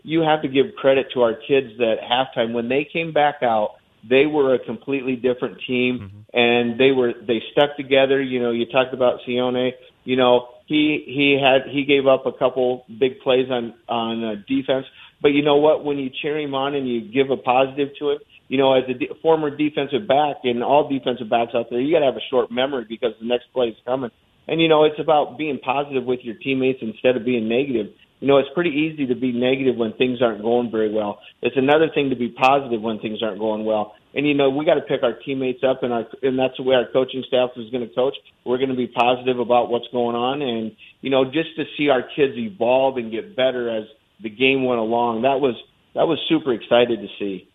you have to give credit to our kids that halftime, when they came back out, they were a completely different team, and they stuck together. You know, you talked about Sione. You know, he gave up a couple big plays on defense, but you know what? When you cheer him on and you give a positive to him, you know, as a former defensive back, and all defensive backs out there, you got to have a short memory because the next play is coming. And, you know, it's about being positive with your teammates instead of being negative. You know, it's pretty easy to be negative when things aren't going very well. It's another thing to be positive when things aren't going well. And, you know, we got to pick our teammates up, and that's the way our coaching staff is going to coach. We're going to be positive about what's going on. And, you know, just to see our kids evolve and get better as the game went along, that was super excited to see.